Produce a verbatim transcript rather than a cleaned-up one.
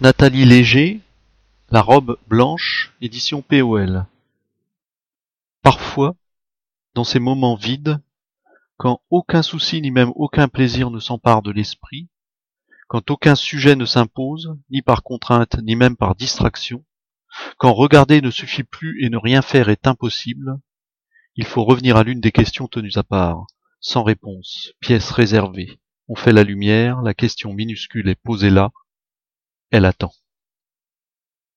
Nathalie Léger, La robe blanche, édition P O L. Parfois, dans ces moments vides, quand aucun souci ni même aucun plaisir ne s'empare de l'esprit, quand aucun sujet ne s'impose, ni par contrainte, ni même par distraction, quand regarder ne suffit plus et ne rien faire est impossible, il faut revenir à l'une des questions tenues à part, sans réponse, pièce réservée. On fait la lumière, la question minuscule est posée là, elle attend.